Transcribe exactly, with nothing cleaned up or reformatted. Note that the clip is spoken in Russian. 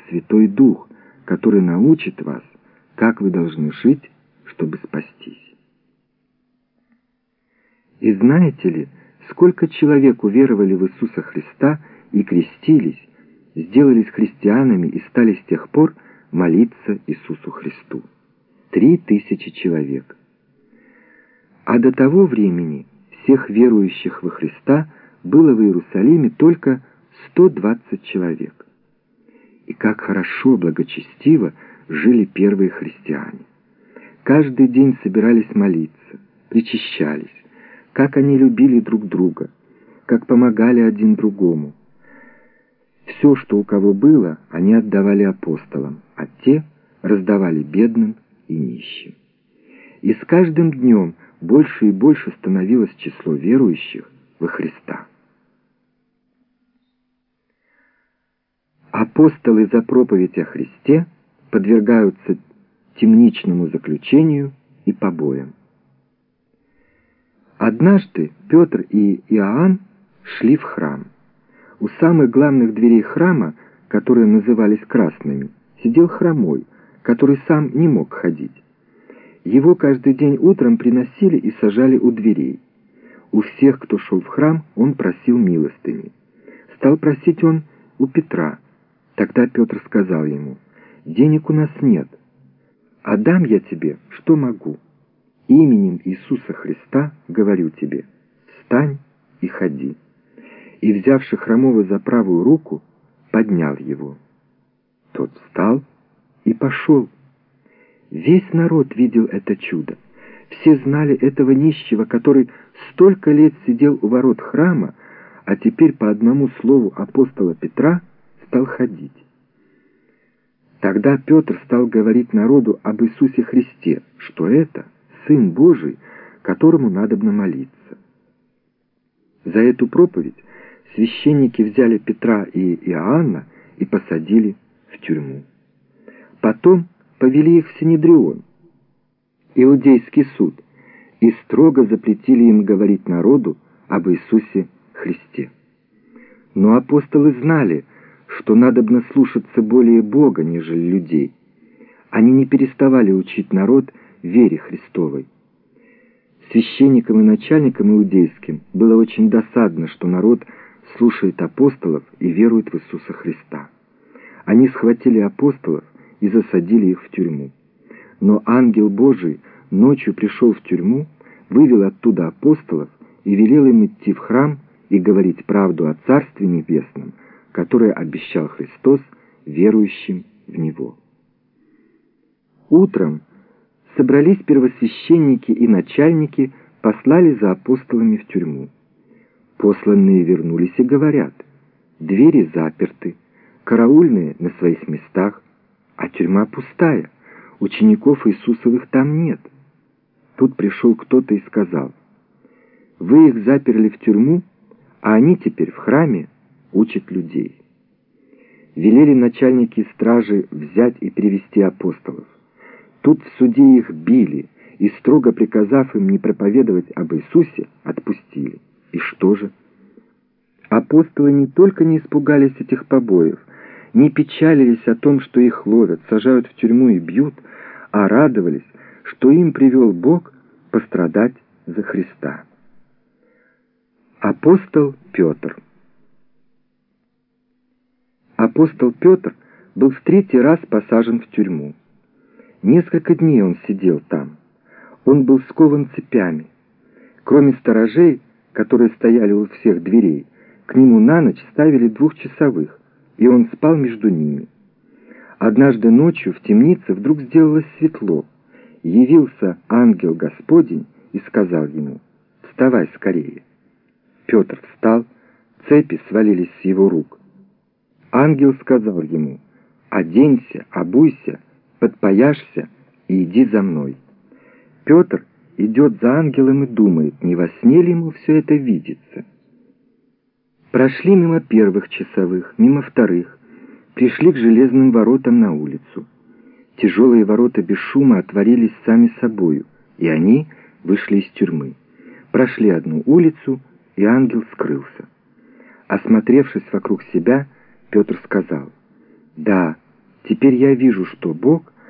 Святой Дух, который научит вас, как вы должны жить, чтобы спастись. И знаете ли, сколько человек уверовали в Иисуса Христа и крестились, сделались христианами и стали с тех пор молиться Иисусу Христу? Три тысячи человек. А до того времени всех верующих во Христа было в Иерусалиме только сто двадцать человек. И как хорошо, благочестиво жили первые христиане. Каждый день собирались молиться, причащались, как они любили друг друга, как помогали один другому. Все, что у кого было, они отдавали апостолам, а те раздавали бедным и нищим. И с каждым днем больше и больше становилось число верующих во Христа. Апостолы за проповедь о Христе подвергаются темничному заключению и побоям. Однажды Петр и Иоанн шли в храм. У самых главных дверей храма, которые назывались красными, сидел хромой, который сам не мог ходить. Его каждый день утром приносили и сажали у дверей. У всех, кто шел в храм, он просил милостыни. Стал просить он у Петра. Тогда Петр сказал ему: «Денег у нас нет, а дам я тебе, что могу. Именем Иисуса Христа говорю тебе: встань и ходи». И, взявши хромого за правую руку, поднял его. Тот встал и пошел. Весь народ видел это чудо. Все знали этого нищего, который столько лет сидел у ворот храма, а теперь по одному слову апостола Петра стал ходить. Тогда Петр стал говорить народу об Иисусе Христе, что это Сын Божий, которому надобно молиться. За эту проповедь священники взяли Петра и Иоанна и посадили в тюрьму. Потом повели их в Синедрион, иудейский суд, и строго запретили им говорить народу об Иисусе Христе. Но апостолы знали, что надобно слушаться более Бога, нежели людей. Они не переставали учить народ вере Христовой. Священникам и начальникам иудейским было очень досадно, что народ слушает апостолов и верует в Иисуса Христа. Они схватили апостолов и засадили их в тюрьму. Но ангел Божий ночью пришел в тюрьму, вывел оттуда апостолов и велел им идти в храм и говорить правду о Царстве Небесном, которое обещал Христос верующим в Него. Утром собрались первосвященники и начальники, послали за апостолами в тюрьму. Посланные вернулись и говорят: двери заперты, караульные на своих местах, а тюрьма пустая, учеников Иисусовых там нет. Тут пришел кто-то и сказал: вы их заперли в тюрьму, а они теперь в храме учат людей. Велели начальники стражи взять и привести апостолов. Тут в суде их били, и, строго приказав им не проповедовать об Иисусе, отпустили. И что же? Апостолы не только не испугались этих побоев, не печалились о том, что их ловят, сажают в тюрьму и бьют, а радовались, что им привел Бог пострадать за Христа. Апостол Петр. Апостол Петр был в третий раз посажен в тюрьму. Несколько дней он сидел там. Он был скован цепями. Кроме сторожей, которые стояли у всех дверей, к нему на ночь ставили двухчасовых, и он спал между ними. Однажды ночью в темнице вдруг сделалось светло. Явился ангел Господень и сказал ему: «Вставай скорее». Петр встал, цепи свалились с его рук. Ангел сказал ему: «Оденься, обуйся, подпояшься и иди за мной». Петр идет за ангелом и думает, не во сне ли ему все это видится. Прошли мимо первых часовых, мимо вторых, пришли к железным воротам на улицу. Тяжелые ворота без шума отворились сами собою, и они вышли из тюрьмы. Прошли одну улицу, и ангел скрылся. Осмотревшись вокруг себя, Петр сказал: «Да, Теперь я вижу, что Бог